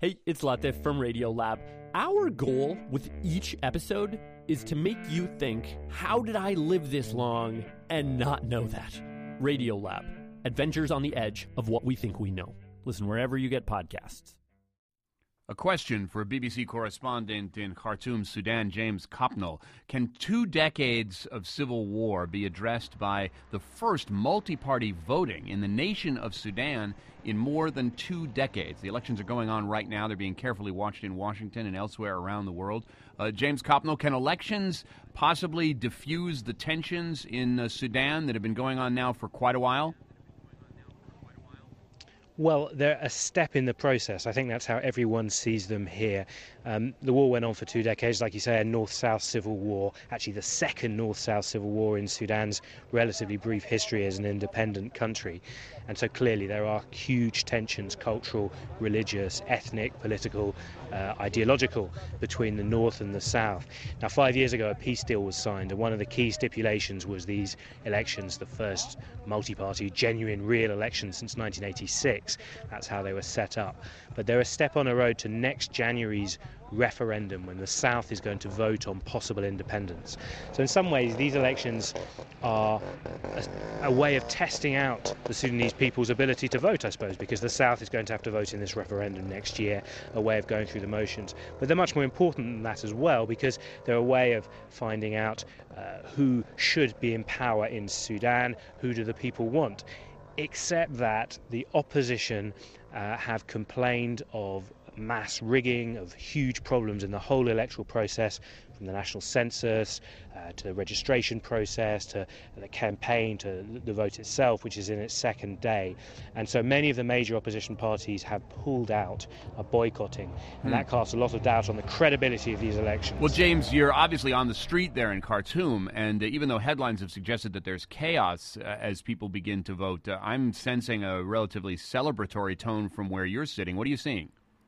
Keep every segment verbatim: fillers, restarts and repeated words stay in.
Hey, it's Latif from Radiolab. Our goal with each episode is to make you think, how did I live this long and not know that? Radiolab, adventures on the edge of what we think we know. Listen wherever you get podcasts. A question for B B C correspondent in Khartoum, Sudan, James Copnell. Can two decades of civil war be addressed by the first multi-party voting in the nation of Sudan in more than two decades? The elections are going on right now. They're being carefully watched in Washington and elsewhere around the world. Uh, James Copnell, can elections possibly diffuse the tensions in uh, Sudan that have been going on now for quite a while? Well, they're a step in the process. I think that's how everyone sees them here. Um, the war went on for two decades, like you say, a north-south civil war, actually the second north-south civil war in Sudan's relatively brief history as an independent country. And so clearly there are huge tensions, cultural, religious, ethnic, political, uh, ideological, between the north and the south. Now, five years ago, a peace deal was signed, and one of the key stipulations was these elections, the first multi-party, genuine, real elections since nineteen eighty-six. That's how they were set up. But they're a step on a road to next January's referendum, when the South is going to vote on possible independence. So in some ways these elections are a, a way of testing out the Sudanese people's ability to vote, I suppose, because the South is going to have to vote in this referendum next year, a way of going through the motions. But they're much more important than that as well, because they're a way of finding out uh, who should be in power in Sudan, who do the people want, except that the opposition uh, have complained of mass rigging, of huge problems in the whole electoral process, from the national census uh, to the registration process to the campaign to the vote itself, which is in its second day. And so many of the major opposition parties have pulled out, are boycotting, and hmm. that casts a lot of doubt on the credibility of these elections. Well, James, you're obviously on the street there in Khartoum, and uh, even though headlines have suggested that there's chaos uh, as people begin to vote, uh, I'm sensing a relatively celebratory tone from where you're sitting. What are you seeing?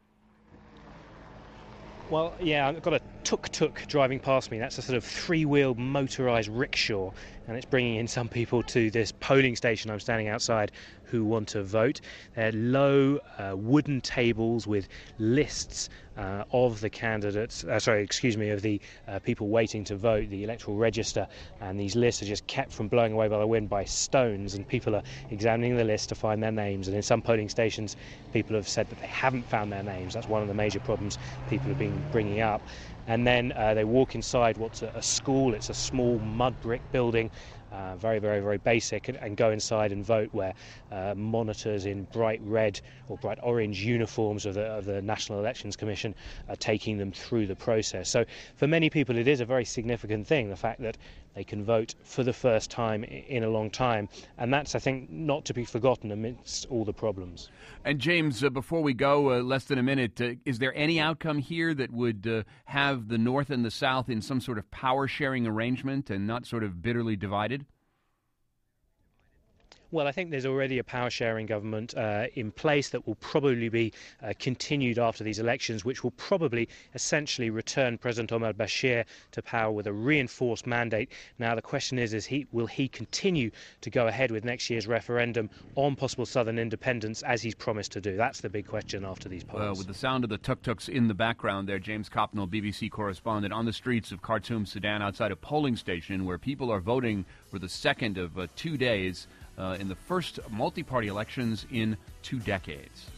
Well, yeah, I've got a tuk-tuk driving past me. That's a sort of three-wheeled motorised rickshaw, and it's bringing in some people to this polling station I'm standing outside who want to vote. They're low uh, wooden tables with lists uh, of the candidates, uh, sorry, excuse me, of the uh, people waiting to vote, the electoral register, and these lists are just kept from blowing away by the wind by stones, and people are examining the list to find their names. And in some polling stations, people have said that they haven't found their names. That's one of the major problems people have been bringing up. And then uh, they walk inside what's a, a school. It's a small mud brick building, uh, very, very, very basic, and, and go inside and vote, where uh, monitors in bright red or bright orange uniforms of the, of the National Elections Commission are taking them through the process. So for many people it is a very significant thing, the fact that they can vote for the first time in a long time, and that's, I think, not to be forgotten amidst all the problems. And James, uh, before we go, uh, less than a minute, uh, is there any outcome here that would uh, have the North and the South in some sort of power-sharing arrangement and not sort of bitterly divided? Well, I think there's already a power-sharing government uh, in place that will probably be uh, continued after these elections, which will probably essentially return President Omar al-Bashir to power with a reinforced mandate. Now, the question is, is he, will he continue to go ahead with next year's referendum on possible southern independence, as he's promised to do? That's the big question after these polls. Well, with the sound of the tuk-tuks in the background there, James Copnell, B B C correspondent, on the streets of Khartoum, Sudan, outside a polling station where people are voting for the second of uh, two days Uh, in the first multi-party elections in two decades.